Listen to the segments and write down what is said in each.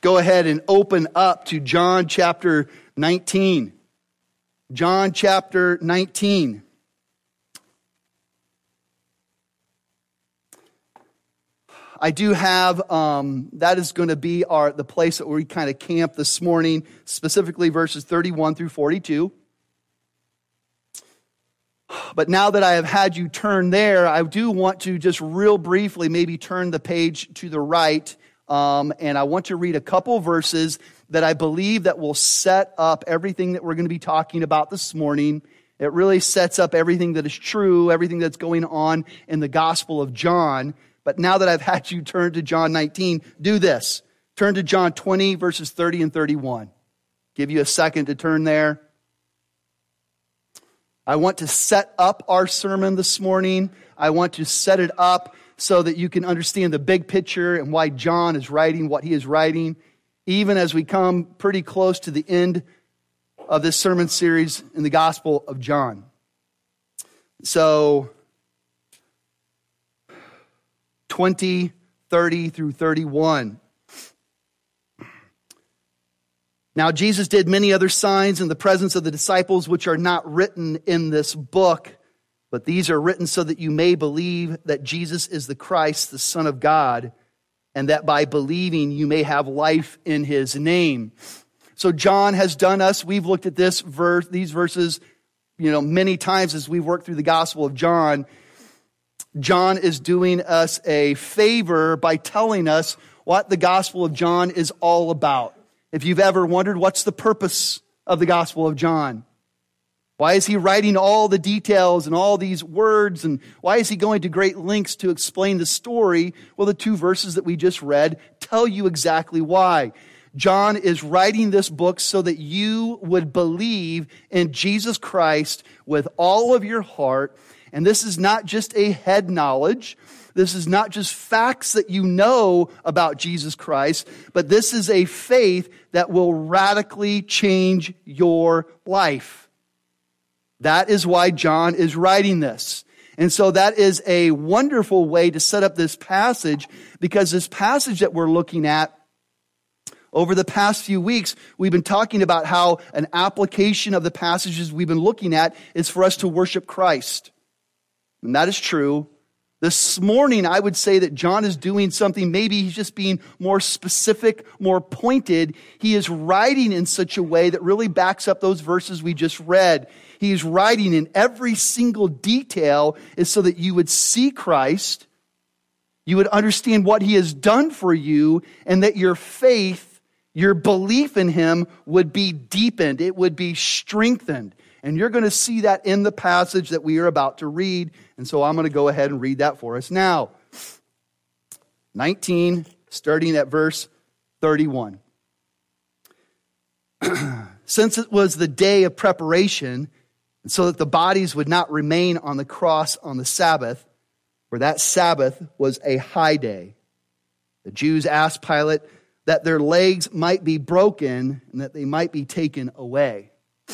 go ahead and open up to John chapter 19. John chapter 19. I do have, that is going to be the place that we kind of camp this morning, specifically verses 31 through 42. But now that I have had you turn there, I do want to just real briefly maybe turn the page to the right, and I want to read a couple verses that I believe that will set up everything that we're going to be talking about this morning. It really sets up everything that is true, everything that's going on in the Gospel of John. But now that I've had you turn to John 19, do this. Turn to John 20, verses 30 and 31. Give you a second to turn there. I want to set up our sermon this morning. I want to set it up so that you can understand the big picture and why John is writing what he is writing, even as we come pretty close to the end of this sermon series in the Gospel of John. So, 20, 30 through 31. Now Jesus did many other signs in the presence of the disciples, which are not written in this book, but these are written so that you may believe that Jesus is the Christ, the Son of God, and that by believing you may have life in his name. So John has done us. We've looked at these verses, many times as we've worked through the Gospel of John. John is doing us a favor by telling us what the Gospel of John is all about. If you've ever wondered, what's the purpose of the Gospel of John? Why is he writing all the details and all these words? And why is he going to great lengths to explain the story? Well, the two verses that we just read tell you exactly why. John is writing this book so that you would believe in Jesus Christ with all of your heart. And this is not just a head knowledge. This is not just facts that you know about Jesus Christ, but this is a faith that will radically change your life. That is why John is writing this. And so that is a wonderful way to set up this passage, because this passage that we're looking at over the past few weeks, we've been talking about how an application of the passages we've been looking at is for us to worship Christ. And that is true. This morning, I would say that John is doing something, maybe he's just being more specific, more pointed. He is writing in such a way that really backs up those verses we just read. He is writing in every single detail is so that you would see Christ, you would understand what he has done for you, and that your faith, your belief in him would be deepened. It would be strengthened. And you're going to see that in the passage that we are about to read. And so I'm going to go ahead and read that for us now. 19, starting at verse 31. Since it was the day of preparation, and so that the bodies would not remain on the cross on the Sabbath, for that Sabbath was a high day, the Jews asked Pilate that their legs might be broken and that they might be taken away.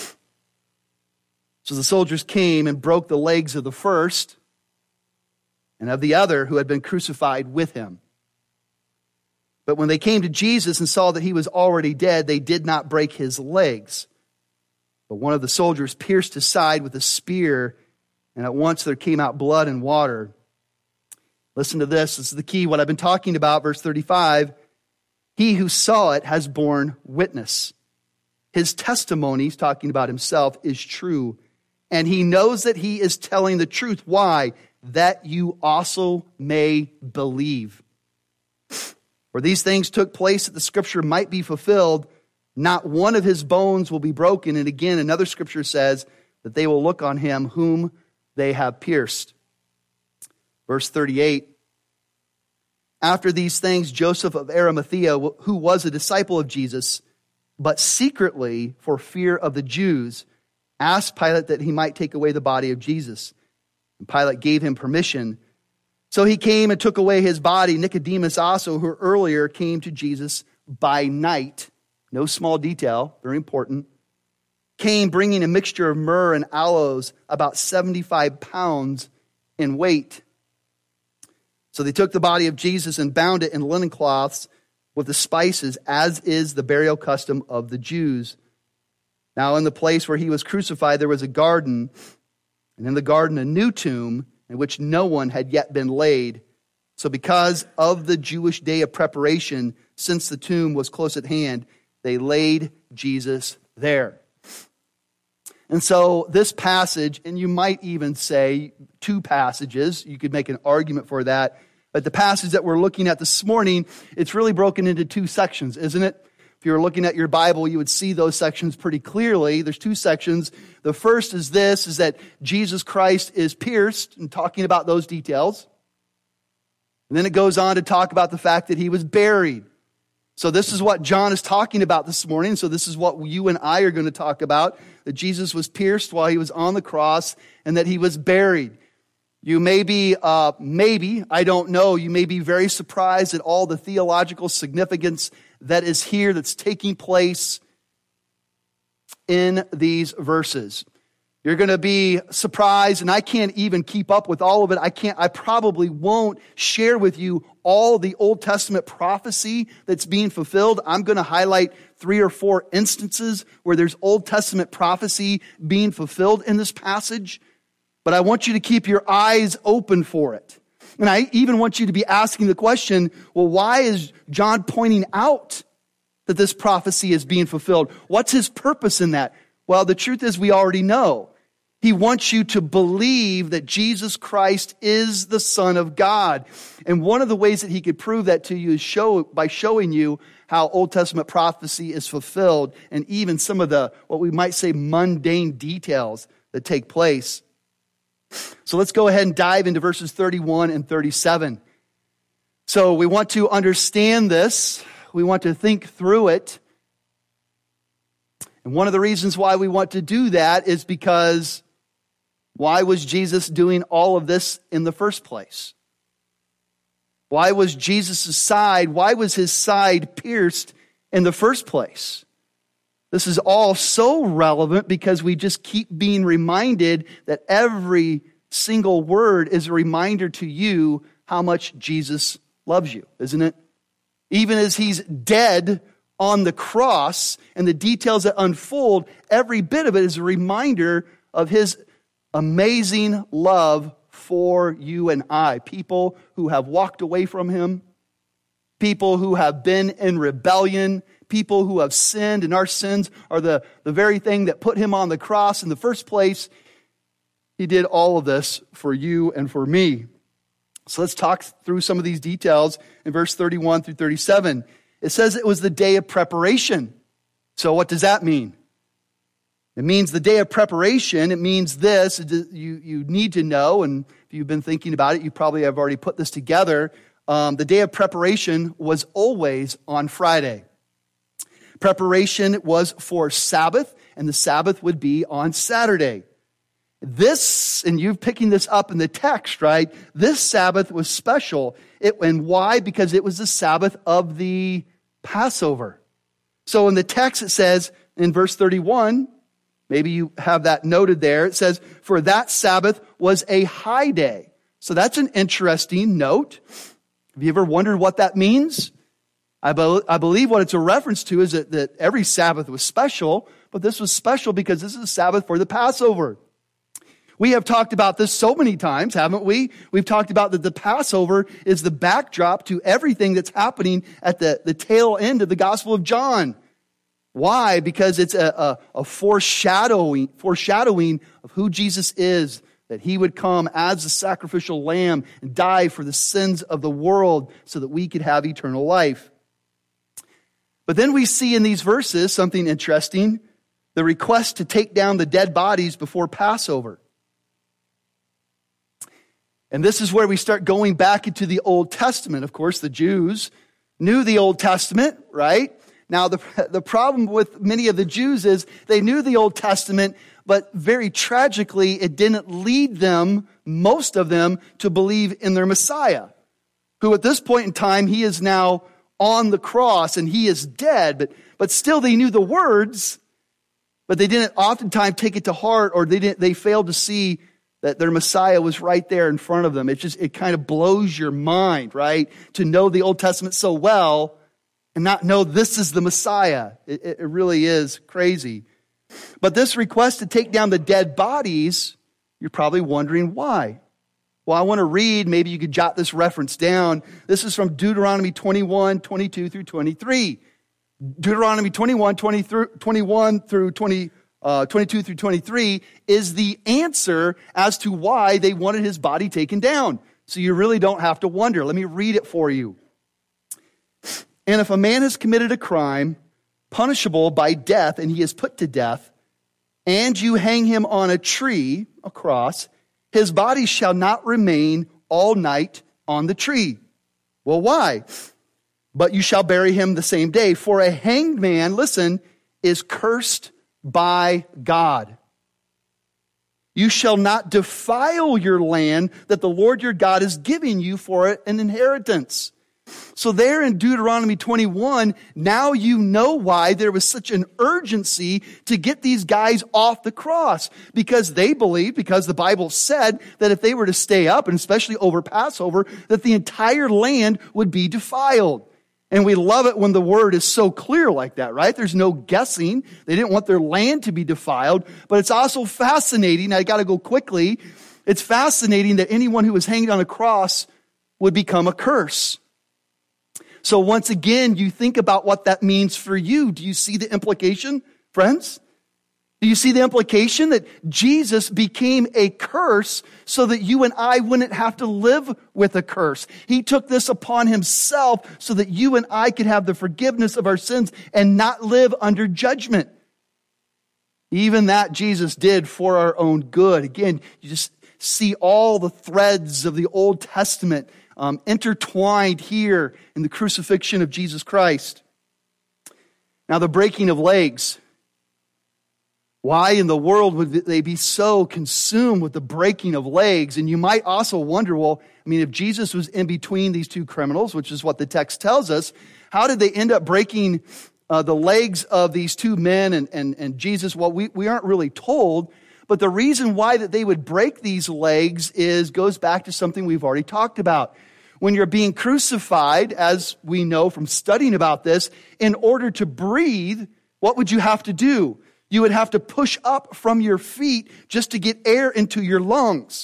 So the soldiers came and broke the legs of the first and of the other who had been crucified with him. But when they came to Jesus and saw that he was already dead, they did not break his legs. But one of the soldiers pierced his side with a spear, and at once there came out blood and water. Listen to this. This is the key, what I've been talking about, verse 35. He who saw it has borne witness. His testimony, he's talking about himself, is true. And he knows that he is telling the truth. Why? That you also may believe. For these things took place that the scripture might be fulfilled. Not one of his bones will be broken. And again, another scripture says that they will look on him whom they have pierced. Verse 38. After these things, Joseph of Arimathea, who was a disciple of Jesus, but secretly for fear of the Jews, asked Pilate that he might take away the body of Jesus. And Pilate gave him permission. So he came and took away his body. Nicodemus also, who earlier came to Jesus by night, no small detail, very important, came bringing a mixture of myrrh and aloes, about 75 pounds in weight. So they took the body of Jesus and bound it in linen cloths with the spices, as is the burial custom of the Jews. Now in the place where he was crucified there was a garden, and in the garden a new tomb in which no one had yet been laid. So because of the Jewish day of preparation, since the tomb was close at hand, they laid Jesus there. And so this passage, and you might even say two passages, you could make an argument for that, but the passage that we're looking at this morning, it's really broken into two sections, isn't it? If you were looking at your Bible, you would see those sections pretty clearly. There's two sections. The first is this, is that Jesus Christ is pierced, and talking about those details. And then it goes on to talk about the fact that he was buried. So this is what John is talking about this morning. So this is what you and I are going to talk about, that Jesus was pierced while he was on the cross and that he was buried. You may be, I don't know, you may be very surprised at all the theological significance that is here, that's taking place in these verses. You're going to be surprised, and I can't even keep up with all of it. I probably won't share with you all the Old Testament prophecy that's being fulfilled. I'm going to highlight 3 or 4 instances where there's Old Testament prophecy being fulfilled in this passage. But I want you to keep your eyes open for it. And I even want you to be asking the question, well, why is John pointing out that this prophecy is being fulfilled? What's his purpose in that? Well, the truth is we already know. He wants you to believe that Jesus Christ is the Son of God. And one of the ways that he could prove that to you is by showing you how Old Testament prophecy is fulfilled and even some of the, what we might say, mundane details that take place. So let's go ahead and dive into verses 31 and 37. So we want to understand this. We want to think through it. And one of the reasons why we want to do that is because why was Jesus doing all of this in the first place? Why was Jesus' side, why was his side pierced in the first place? This is all so relevant because we just keep being reminded that every single word is a reminder to you how much Jesus loves you, isn't it? Even as he's dead on the cross and the details that unfold, every bit of it is a reminder of his amazing love for you and I. People who have walked away from him, people who have been in rebellion, people who have sinned, and our sins are the very thing that put him on the cross in the first place. He did all of this for you and for me. So let's talk through some of these details in verse 31 through 37. It says it was the day of preparation. So what does that mean? It means the day of preparation. It means this. You need to know, and if you've been thinking about it, you probably have already put this together. The day of preparation was always on Friday. Preparation was for Sabbath, and the Sabbath would be on Saturday. This, and you're picking this up in the text, right? This Sabbath was special. And why? Because it was the Sabbath of the Passover. So in the text it says, in verse 31, maybe you have that noted there, it says, for that Sabbath was a high day. So that's an interesting note. Have you ever wondered what that means? I believe what it's a reference to is that every Sabbath was special, but this was special because this is the Sabbath for the Passover. We have talked about this so many times, haven't we? We've talked about that the Passover is the backdrop to everything that's happening at the tail end of the Gospel of John. Why? Because it's a foreshadowing of who Jesus is, that he would come as the sacrificial lamb and die for the sins of the world so that we could have eternal life. But then we see in these verses something interesting, the request to take down the dead bodies before Passover. And this is where we start going back into the Old Testament. Of course, the Jews knew the Old Testament, right? Now, the problem with many of the Jews is they knew the Old Testament, but very tragically, it didn't lead them, most of them, to believe in their Messiah, who at this point in time, he is now on the cross and he is dead. But still, they knew the words, but they didn't oftentimes take it to heart, or they failed to see that their Messiah was right there in front of them. It kind of blows your mind, right? To know the Old Testament so well and not know this is the Messiah. It really is crazy. But this request to take down the dead bodies, you're probably wondering why. Well, I want to read, maybe you could jot this reference down. This is from Deuteronomy 21, 22 through 23. Deuteronomy 21, 21 through 22 through 23 is the answer as to why they wanted his body taken down. So you really don't have to wonder. Let me read it for you. And if a man has committed a crime punishable by death, and he is put to death, and you hang him on a tree, a cross, his body shall not remain all night on the tree. Well, why? But you shall bury him the same day. For a hanged man, listen, is cursed by God. You shall not defile your land that the Lord your God is giving you for an inheritance. So there in Deuteronomy 21, now you know why there was such an urgency to get these guys off the cross. Because they believed, because the Bible said that if they were to stay up, and especially over Passover, that the entire land would be defiled. And we love it when the word is so clear like that, right? There's no guessing. They didn't want their land to be defiled. But it's also fascinating. I got to go quickly. It's fascinating that anyone who was hanged on a cross would become a curse. So once again, you think about what that means for you. Do you see the implication, friends? Do you see the implication that Jesus became a curse so that you and I wouldn't have to live with a curse? He took this upon himself so that you and I could have the forgiveness of our sins and not live under judgment. Even that Jesus did for our own good. Again, you just see all the threads of the Old Testament intertwined here in the crucifixion of Jesus Christ. Now, the breaking of legs. Why in the world would they be so consumed with the breaking of legs? And you might also wonder, well, I mean, if Jesus was in between these two criminals, which is what the text tells us, how did they end up breaking the legs of these two men and Jesus? Well, we aren't really told. But the reason why that they would break these legs goes back to something we've already talked about. When you're being crucified, as we know from studying about this, in order to breathe, what would you have to do? You would have to push up from your feet just to get air into your lungs.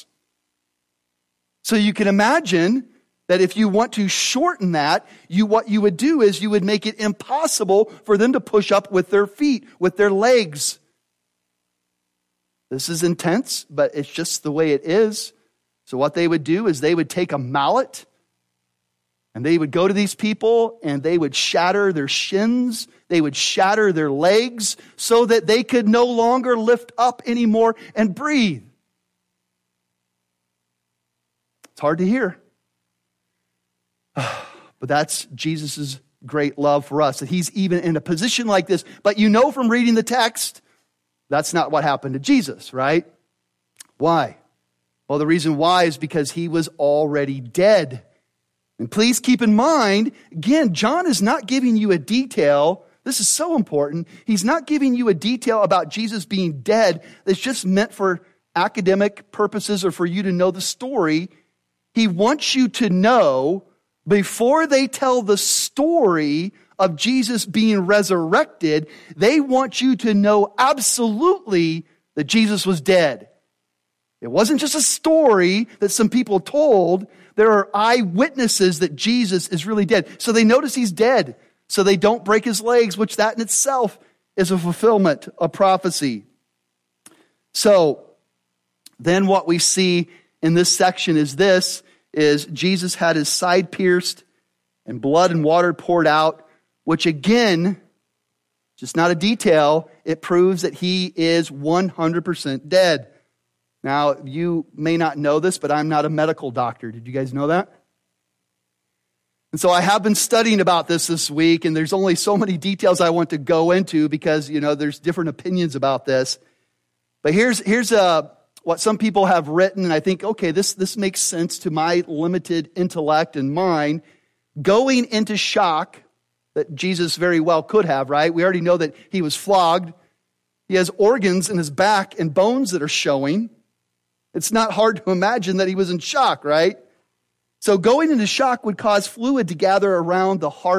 So you can imagine that if you want to shorten that, what you would do is you would make it impossible for them to push up with their feet, with their legs. This is intense, but it's just the way it is. So what they would do is they would take a mallet and they would go to these people and they would shatter their shins. They would shatter their legs so that they could no longer lift up anymore and breathe. It's hard to hear. But that's Jesus' great love for us, that he's even in a position like this. But you know from reading the text, that's not what happened to Jesus, right? Why? Well, the reason why is because he was already dead. And please keep in mind, again, John is not giving you a detail. This is so important. He's not giving you a detail about Jesus being dead that's just meant for academic purposes or for you to know the story. He wants you to know before they tell the story of Jesus being resurrected, they want you to know absolutely that Jesus was dead. It wasn't just a story that some people told. There are eyewitnesses that Jesus is really dead. So they notice he's dead. So they don't break his legs, which that in itself is a fulfillment of prophecy. So then what we see in this section is Jesus had his side pierced and blood and water poured out, which again, just not a detail, it proves that he is 100% dead. Now, you may not know this, but I'm not a medical doctor. Did you guys know that? And so I have been studying about this week, and there's only so many details I want to go into because, there's different opinions about this. But here's what some people have written, and I think, okay, this makes sense to my limited intellect and mind. Going into shock that Jesus very well could have, right? We already know that he was flogged. He has organs in his back and bones that are showing. It's not hard to imagine that he was in shock, right? So going into shock would cause fluid to gather around the heart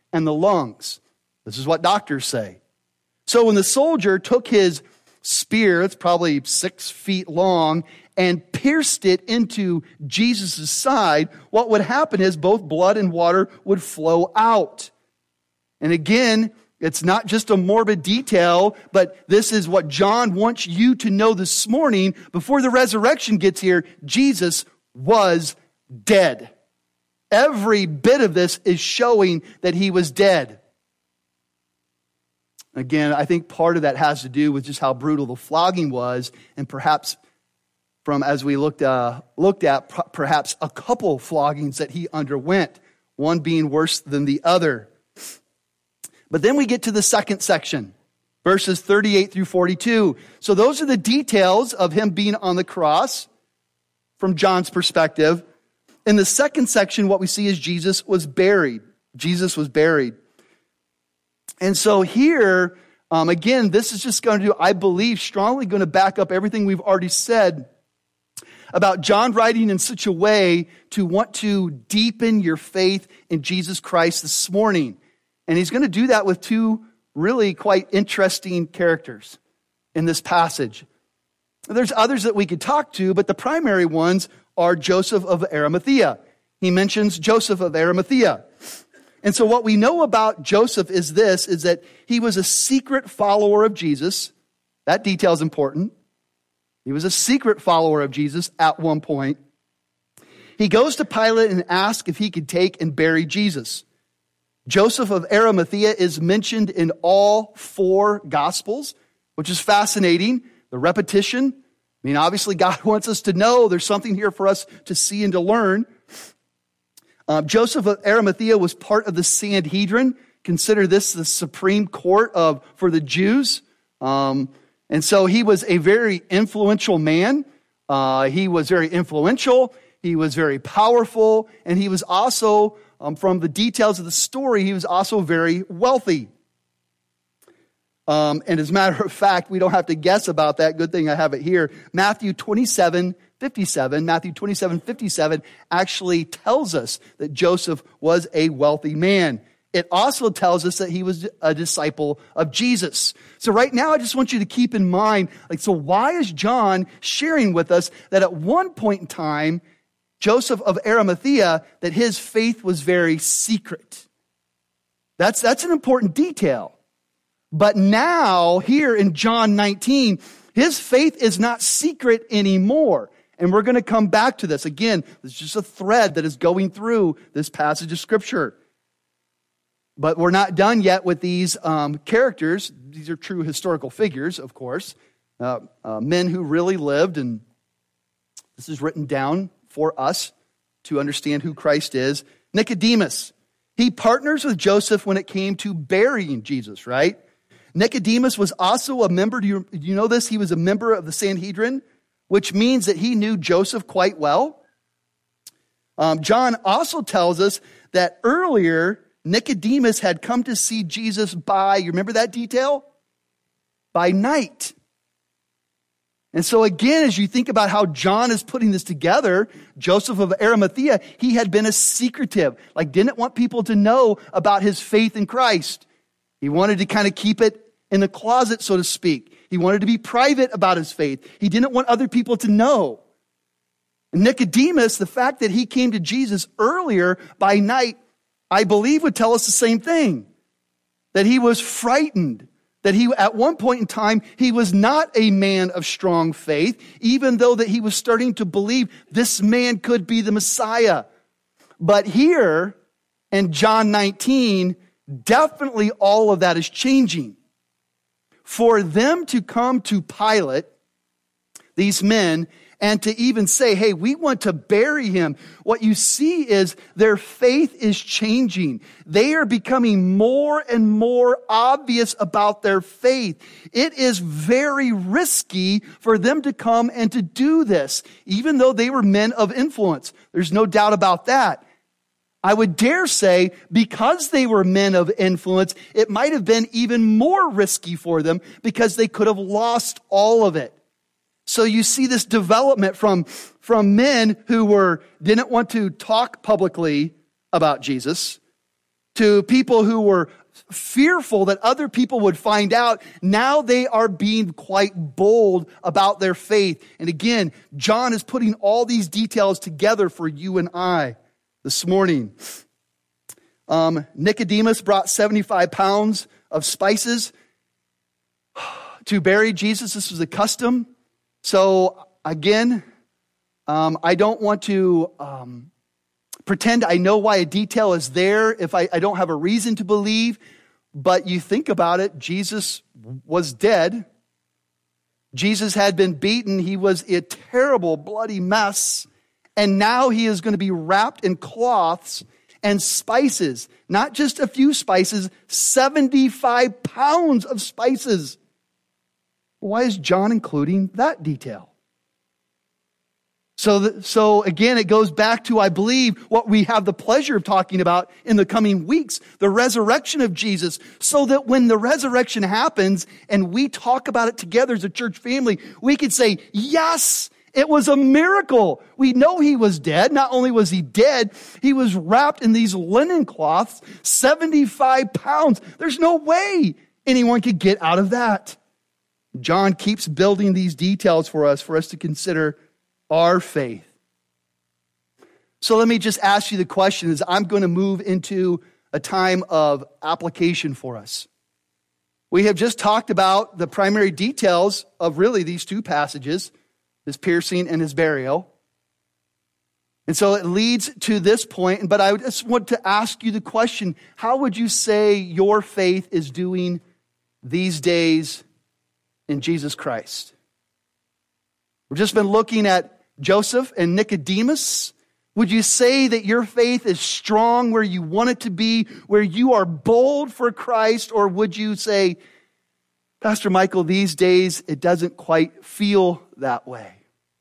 and the lungs. This is what doctors say. So when the soldier took his spear, it's probably 6 feet long, and pierced it into Jesus' side, what would happen is both blood and water would flow out. And again, it's not just a morbid detail, but this is what John wants you to know this morning. Before the resurrection gets here, Jesus was dead. Every bit of this is showing that he was dead. Again, I think part of that has to do with just how brutal the flogging was, and perhaps from, as we looked at, perhaps a couple floggings that he underwent, one being worse than the other. But then we get to the second section, verses 38 through 42. So those are the details of him being on the cross from John's perspective. In the second section, what we see is Jesus was buried. Jesus was buried. And so here, again, this is just going to, I believe, strongly going to back up everything we've already said about John writing in such a way to want to deepen your faith in Jesus Christ this morning. And he's going to do that with 2 really quite interesting characters in this passage. There's others that we could talk to, but the primary ones are Joseph of Arimathea. He mentions Joseph of Arimathea. And so what we know about Joseph is this, is that he was a secret follower of Jesus. That detail is important. He was a secret follower of Jesus at one point. He goes to Pilate and asks if he could take and bury Jesus. Joseph of Arimathea is mentioned in all 4 Gospels, which is fascinating. The repetition. I mean, obviously God wants us to know there's something here for us to see and to learn. Joseph of Arimathea was part of the Sanhedrin. Consider this the supreme court for the Jews. And so he was a very influential man. He was very influential. He was very powerful. And he was also, from the details of the story, he was also very wealthy. And as a matter of fact, we don't have to guess about that. Good thing I have it here. Matthew 27:57 actually tells us that Joseph was a wealthy man. It also tells us that he was a disciple of Jesus. So right now, I just want you to keep in mind, so why is John sharing with us that at one point in time, Joseph of Arimathea, that his faith was very secret? That's an important detail. But now, here in John 19, his faith is not secret anymore. And we're going to come back to this. Again, it's just a thread that is going through this passage of Scripture. But we're not done yet with these characters. These are true historical figures, of course. Men who really lived, and this is written down for us to understand who Christ is. Nicodemus. He partners with Joseph when it came to burying Jesus, right? Nicodemus was also a member, do you know this? He was a member of the Sanhedrin, which means that he knew Joseph quite well. John also tells us that earlier, Nicodemus had come to see Jesus by, you remember that detail? By night. And so again, as you think about how John is putting this together, Joseph of Arimathea, he had been a secretive, didn't want people to know about his faith in Christ. He wanted to kind of keep it in the closet, so to speak. He wanted to be private about his faith. He didn't want other people to know. And Nicodemus, the fact that he came to Jesus earlier by night, I believe would tell us the same thing. That he was frightened. That he, at one point in time, he was not a man of strong faith, even though that he was starting to believe this man could be the Messiah. But here, in John 19, definitely all of that is changing. For them to come to Pilate, these men, and to even say, hey, we want to bury him. What you see is their faith is changing. They are becoming more and more obvious about their faith. It is very risky for them to come and to do this, even though they were men of influence. There's no doubt about that. I would dare say, because they were men of influence, it might have been even more risky for them because they could have lost all of it. So you see this development from men who didn't want to talk publicly about Jesus to people who were fearful that other people would find out. Now they are being quite bold about their faith. And again, John is putting all these details together for you and I this morning. Nicodemus brought 75 pounds of spices to bury Jesus. This was a custom. So again, I don't want to pretend I know why a detail is there if I don't have a reason to believe. But you think about it, Jesus was dead. Jesus had been beaten. He was a terrible, bloody mess. And now he is going to be wrapped in cloths and spices. Not just a few spices, 75 pounds of spices. Why is John including that detail? So again, it goes back to, I believe, what we have the pleasure of talking about in the coming weeks, the resurrection of Jesus, so that when the resurrection happens and we talk about it together as a church family, we could say, yes, it was a miracle. We know he was dead. Not only was he dead, he was wrapped in these linen cloths, 75 pounds. There's no way anyone could get out of that. John keeps building these details for us to consider our faith. So let me just ask you the question as I'm going to move into a time of application for us. We have just talked about the primary details of really these two passages, his piercing and his burial. And so it leads to this point, but I just want to ask you the question, how would you say your faith is doing these days in Jesus Christ? We've just been looking at Joseph and Nicodemus. Would you say that your faith is strong where you want it to be, where you are bold for Christ? Or would you say, Pastor Michael, these days it doesn't quite feel that way?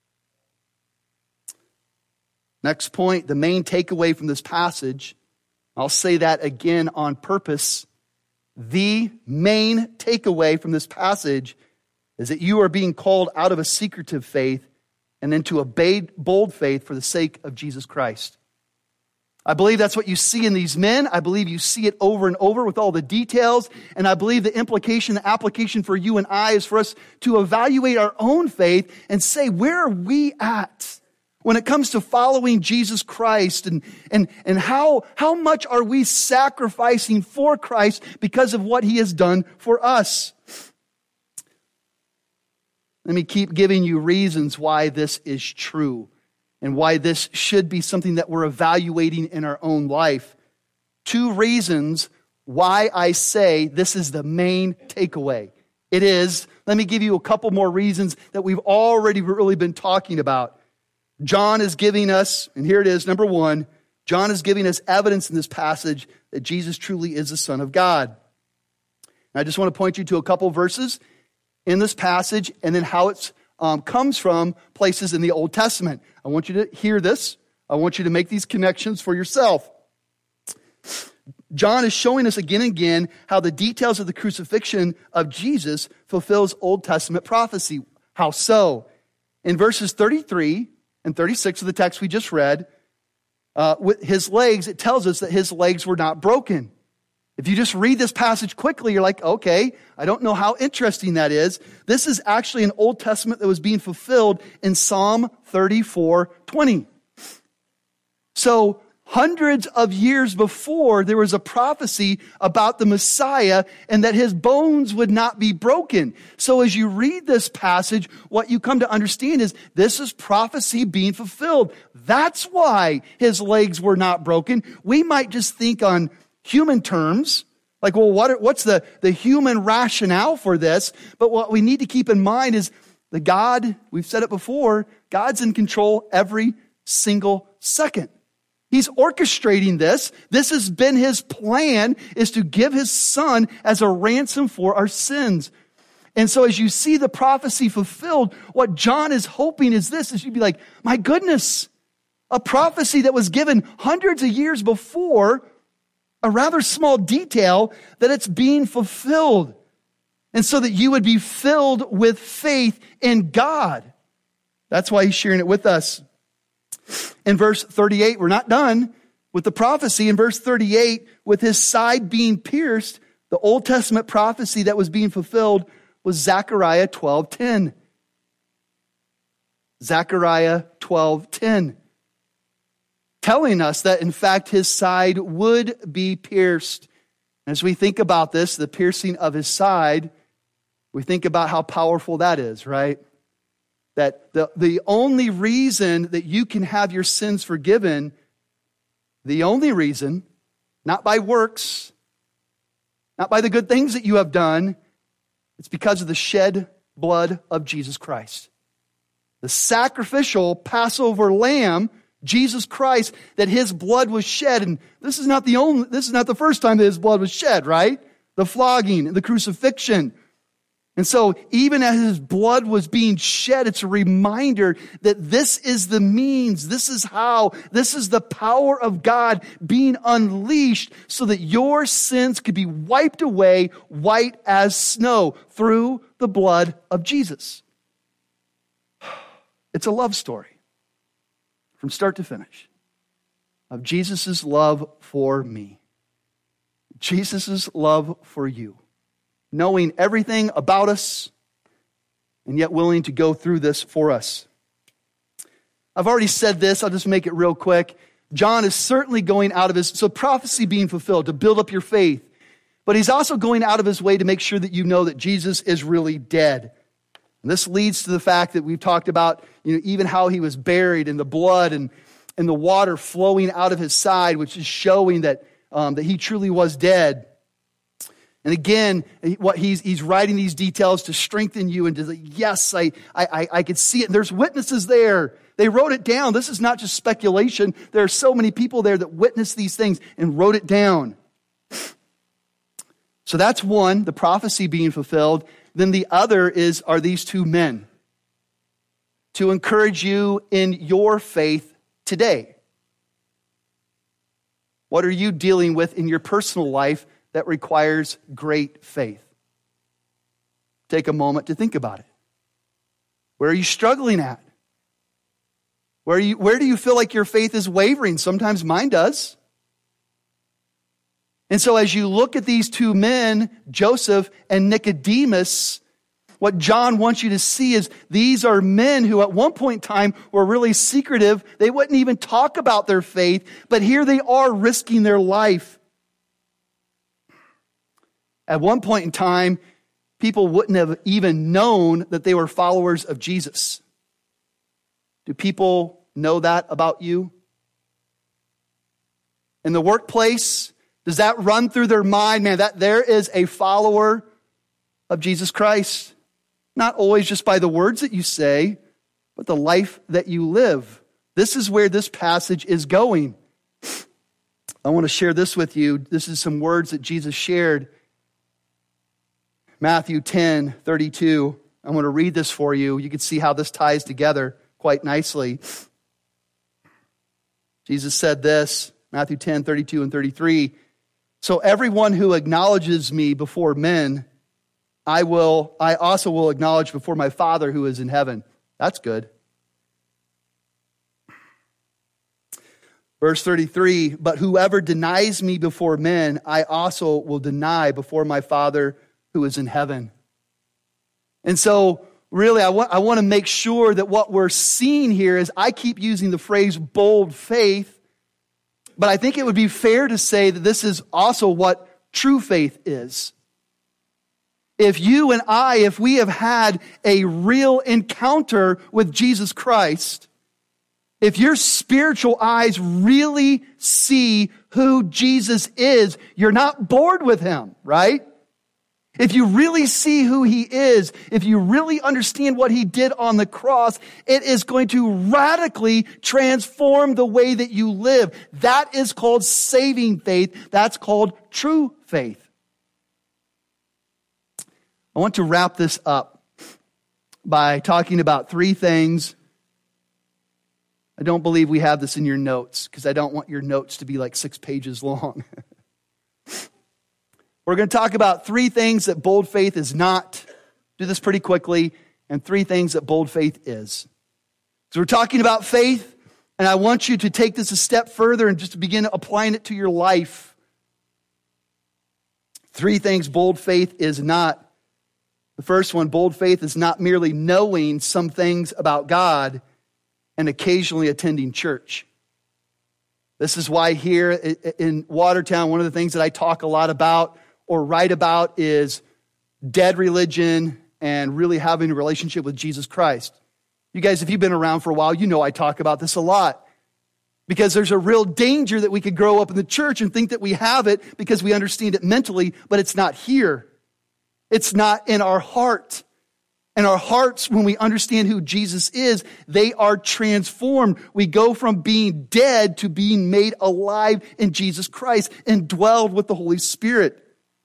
Next point, the main takeaway from this passage. I'll say that again on purpose. The main takeaway from this passage is that you are being called out of a secretive faith and into a bold faith for the sake of Jesus Christ. I believe that's what you see in these men. I believe you see it over and over with all the details. And I believe the implication, the application for you and I is for us to evaluate our own faith and say, where are we at when it comes to following Jesus Christ? And how much are we sacrificing for Christ because of what he has done for us? Let me keep giving you reasons why this is true and why this should be something that we're evaluating in our own life. 2 reasons why I say this is the main takeaway. It is, let me give you a couple more reasons that we've already really been talking about. John is giving us, and here it is, number 1, John is giving us evidence in this passage that Jesus truly is the Son of God. And I just want to point you to a couple verses in this passage, and then how it comes from places in the Old Testament. I want you to hear this. I want you to make these connections for yourself. John is showing us again and again how the details of the crucifixion of Jesus fulfills Old Testament prophecy. How so? In verses 33 and 36 of the text we just read, with his legs, it tells us that his legs were not broken. If you just read this passage quickly, you're like, okay, I don't know how interesting that is. This is actually an Old Testament that was being fulfilled in Psalm 34:20. So hundreds of years before, there was a prophecy about the Messiah and that his bones would not be broken. So as you read this passage, what you come to understand is this is prophecy being fulfilled. That's why his legs were not broken. We might just think on human terms, like, well, what's the human rationale for this? But what we need to keep in mind is the God, we've said it before, God's in control every single second. He's orchestrating this. This has been his plan, is to give his son as a ransom for our sins. And so as you see the prophecy fulfilled, what John is hoping is this, is you'd be like, my goodness, a prophecy that was given hundreds of years before, a rather small detail that it's being fulfilled. And so that you would be filled with faith in God. That's why he's sharing it with us. In verse 38, we're not done. with the prophecy in verse 38, with his side being pierced, the Old Testament prophecy that was being fulfilled was Zechariah 12:10. Zechariah 12:10. Telling us that, in fact, his side would be pierced. As we think about this, the piercing of his side, we think about how powerful that is, right? That the only reason that you can have your sins forgiven, the only reason, not by works, not by the good things that you have done, it's because of the shed blood of Jesus Christ. The sacrificial Passover lamb, Jesus Christ, that his blood was shed. And this is not the first time that his blood was shed, right? The flogging, the crucifixion. And so even as his blood was being shed, it's a reminder that this is the means, this is the power of God being unleashed so that your sins could be wiped away white as snow through the blood of Jesus. It's a love story from start to finish of Jesus' love for me, Jesus' love for you. Knowing everything about us, and yet willing to go through this for us. I've already said this, I'll just make it real quick. John is certainly going out of so prophecy being fulfilled, to build up your faith. But he's also going out of his way to make sure that you know that Jesus is really dead. And this leads to the fact that we've talked about, even how he was buried, and the blood and the water flowing out of his side, which is showing that he truly was dead. And again, what he's writing these details to strengthen you and to say, yes, I could see it. And there's witnesses there. They wrote it down. This is not just speculation. There are so many people there that witnessed these things and wrote it down. So that's one, the prophecy being fulfilled. Then the other are these two men to encourage you in your faith today. What are you dealing with in your personal life that requires great faith? Take a moment to think about it. Where are you struggling at? Where do you feel like your faith is wavering? Sometimes mine does. And so as you look at these two men, Joseph and Nicodemus, what John wants you to see is these are men who at one point in time were really secretive. They wouldn't even talk about their faith, but here they are risking their life. At one point in time, people wouldn't have even known that they were followers of Jesus. Do people know that about you? In the workplace, does that run through their mind? Man, that there is a follower of Jesus Christ. Not always just by the words that you say, but the life that you live. This is where this passage is going. I want to share this with you. This is some words that Jesus shared. Matthew 10:32. I'm going to read this for you. You can see how this ties together quite nicely. Jesus said this, Matthew 10:32 and 33. So everyone who acknowledges me before men, I also will acknowledge before my Father who is in heaven. That's good. Verse 33, but whoever denies me before men, I also will deny before my Father who is in heaven. And so, really, I want to make sure that what we're seeing here is, I keep using the phrase bold faith, but I think it would be fair to say that this is also what true faith is. If you and if we have had a real encounter with Jesus Christ, if your spiritual eyes really see who Jesus is, you're not bored with him, right? If you really see who he is, if you really understand what he did on the cross, it is going to radically transform the way that you live. That is called saving faith. That's called true faith. I want to wrap this up by talking about three things. I don't believe we have this in your notes because I don't want your notes to be like 6 pages long. We're going to talk about three things that bold faith is not. Do this pretty quickly. And three things that bold faith is. So we're talking about faith. And I want you to take this a step further and just begin applying it to your life. 3 things bold faith is not. The first one, bold faith is not merely knowing some things about God and occasionally attending church. This is why here in Watertown, one of the things that I talk a lot about or write about is dead religion and really having a relationship with Jesus Christ. You guys, if you've been around for a while, you know I talk about this a lot. Because there's a real danger that we could grow up in the church and think that we have it because we understand it mentally, but it's not here. It's not in our heart. And our hearts, when we understand who Jesus is, they are transformed. We go from being dead to being made alive in Jesus Christ and dwelled with the Holy Spirit.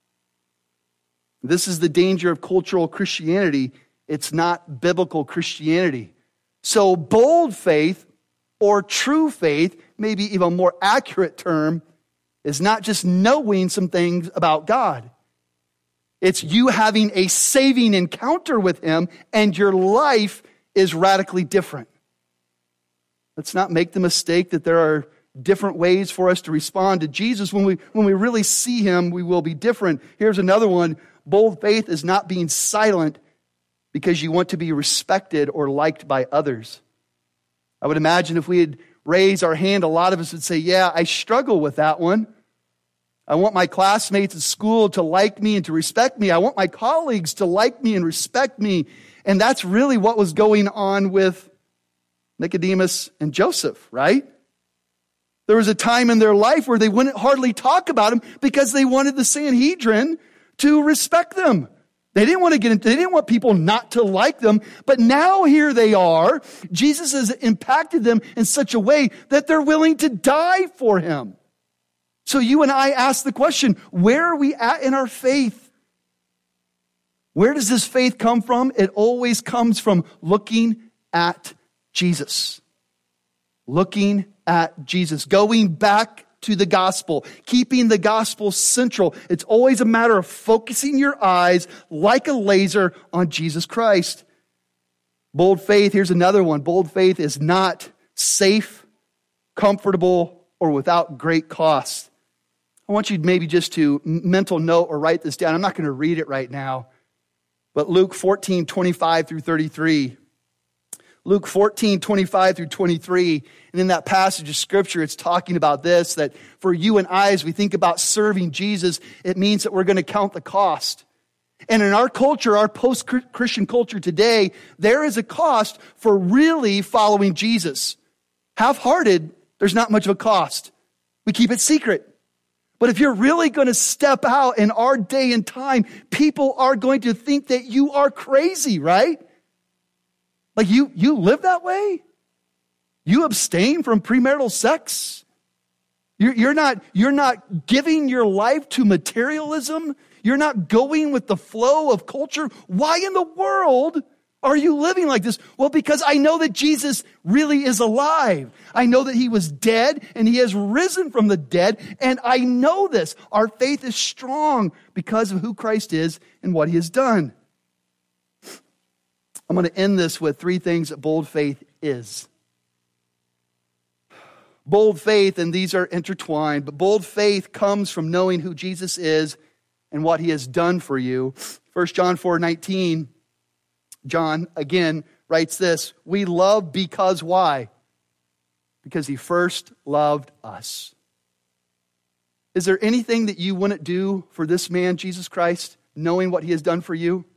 This is the danger of cultural Christianity. It's not biblical Christianity. So bold faith or true faith, maybe even a more accurate term, is not just knowing some things about God. It's you having a saving encounter with Him and your life is radically different. Let's not make the mistake that there are different ways for us to respond to Jesus. When we really see Him, we will be different. Here's another one. Bold faith is not being silent because you want to be respected or liked by others. I would imagine if we had raised our hand, a lot of us would say, yeah, I struggle with that one. I want my classmates at school to like me and to respect me. I want my colleagues to like me and respect me. And that's really what was going on with Nicodemus and Joseph, right? There was a time in their life where they wouldn't hardly talk about Him because they wanted the Sanhedrin to respect them. They didn't want people not to like them, but now here they are. Jesus has impacted them in such a way that they're willing to die for Him. So you and I ask the question, where are we at in our faith? Where does this faith come from? It always comes from looking at Jesus. Looking at Jesus. Going back to the gospel. Keeping the gospel central. It's always a matter of focusing your eyes like a laser on Jesus Christ. Bold faith, here's another one. Bold faith is not safe, comfortable, or without great cost. I want you maybe just to mental note or write this down. I'm not going to read it right now. But Luke 14:25 through 33. Luke 14:25 through 23. And in that passage of Scripture, it's talking about this, that for you and I, as we think about serving Jesus, it means that we're going to count the cost. And in our culture, our post-Christian culture today, there is a cost for really following Jesus. Half-hearted, there's not much of a cost. We keep it secret. But if you're really going to step out in our day and time, people are going to think that you are crazy, right? Like you live that way? You abstain from premarital sex? You're not giving your life to materialism? You're not going with the flow of culture? Why in the world are you living like this? Well, because I know that Jesus really is alive. I know that He was dead and He has risen from the dead. And I know this. Our faith is strong because of who Christ is and what He has done. I'm going to end this with 3 things that bold faith is. Bold faith, and these are intertwined, but bold faith comes from knowing who Jesus is and what He has done for you. 1 John 4:19, John, again, writes this, we love because why? Because He first loved us. Is there anything that you wouldn't do for this man, Jesus Christ, knowing what He has done for you?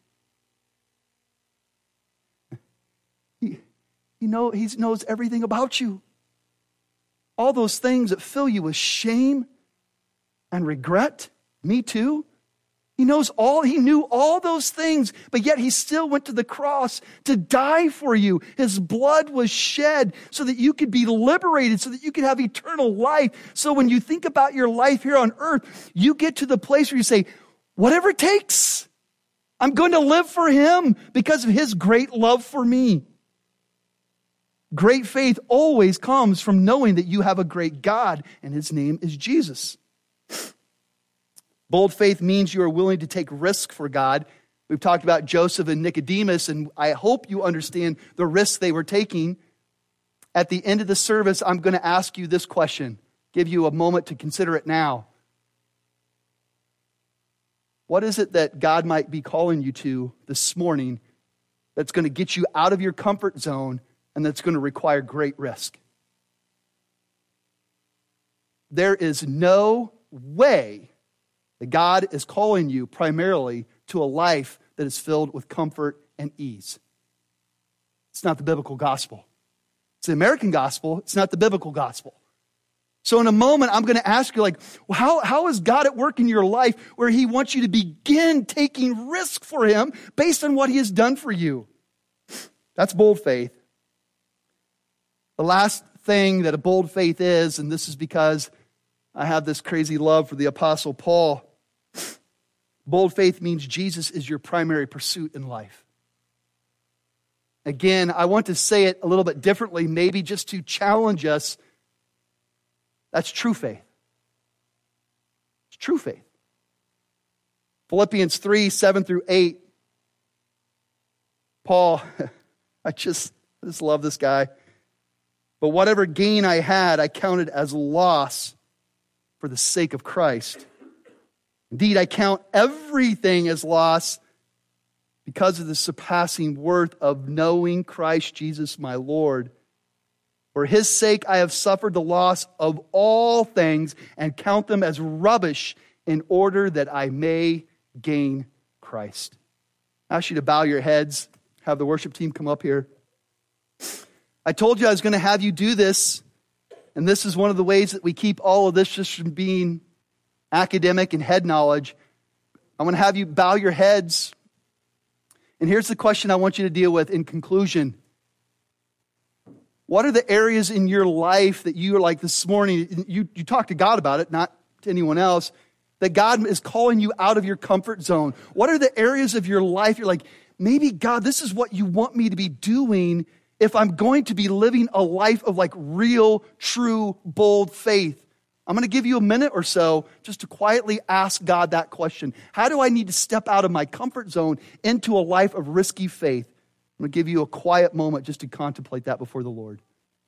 He knows everything about you. All those things that fill you with shame and regret. Me too. He knew all those things, but yet He still went to the cross to die for you. His blood was shed so that you could be liberated, so that you could have eternal life. So when you think about your life here on earth, you get to the place where you say, whatever it takes, I'm going to live for Him because of His great love for me. Great faith always comes from knowing that you have a great God, and His name is Jesus. Bold faith means you are willing to take risk for God. We've talked about Joseph and Nicodemus, and I hope you understand the risks they were taking. At the end of the service, I'm going to ask you this question. Give you a moment to consider it now. What is it that God might be calling you to this morning that's going to get you out of your comfort zone and that's going to require great risk? There is no way that God is calling you primarily to a life that is filled with comfort and ease. It's not the biblical gospel. It's the American gospel. It's not the biblical gospel. So in a moment, I'm going to ask you, how is God at work in your life where he wants you to begin taking risk for him based on what he has done for you? That's bold faith. The last thing that a bold faith is, and this is because I have this crazy love for the Apostle Paul, bold faith means Jesus is your primary pursuit in life. Again, I want to say it a little bit differently, maybe just to challenge us. That's true faith. It's true faith. Philippians 3, 7 through 8. Paul, I just love this guy. But whatever gain I had, I counted as loss for the sake of Christ. Indeed, I count everything as loss because of the surpassing worth of knowing Christ Jesus my Lord. For his sake I have suffered the loss of all things and count them as rubbish in order that I may gain Christ. I ask you to bow your heads, have the worship team come up here. I told you I was going to have you do this, and this is one of the ways that we keep all of this just from being academic and head knowledge. I'm going to have you bow your heads. And here's the question I want you to deal with in conclusion. What are the areas in your life that you are like this morning, you talk to God about it, not to anyone else, that God is calling you out of your comfort zone? What are the areas of your life you're like, maybe God, this is what you want me to be doing if I'm going to be living a life of like real, true, bold faith? I'm going to give you a minute or so just to quietly ask God that question. How do I need to step out of my comfort zone into a life of risky faith? I'm going to give you a quiet moment just to contemplate that before the Lord.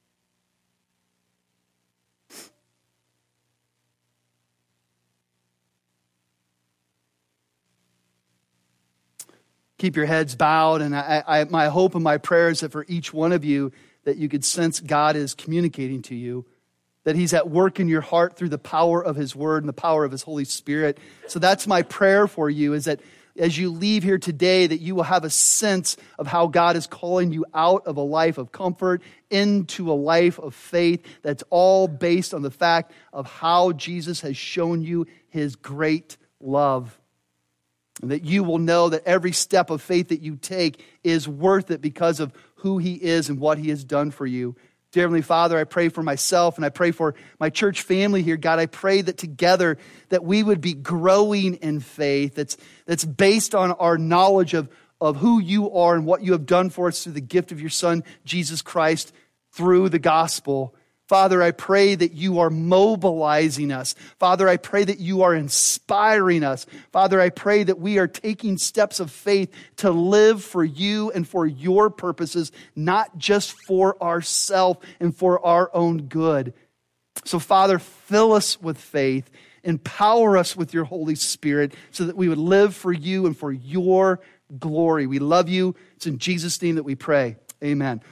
Keep your heads bowed, and my hope and my prayer is that for each one of you that you could sense God is communicating to you, that he's at work in your heart through the power of his word and the power of his Holy Spirit. So that's my prayer for you, is that as you leave here today, that you will have a sense of how God is calling you out of a life of comfort into a life of faith that's all based on the fact of how Jesus has shown you his great love. And that you will know that every step of faith that you take is worth it because of who he is and what he has done for you. Dear Heavenly Father, I pray for myself and I pray for my church family here. God, I pray that together that we would be growing in faith that's based on our knowledge of who you are and what you have done for us through the gift of your Son, Jesus Christ, through the gospel. Father, I pray that you are mobilizing us. Father, I pray that you are inspiring us. Father, I pray that we are taking steps of faith to live for you and for your purposes, not just for ourselves and for our own good. So, Father, fill us with faith. Empower us with your Holy Spirit so that we would live for you and for your glory. We love you. It's in Jesus' name that we pray. Amen.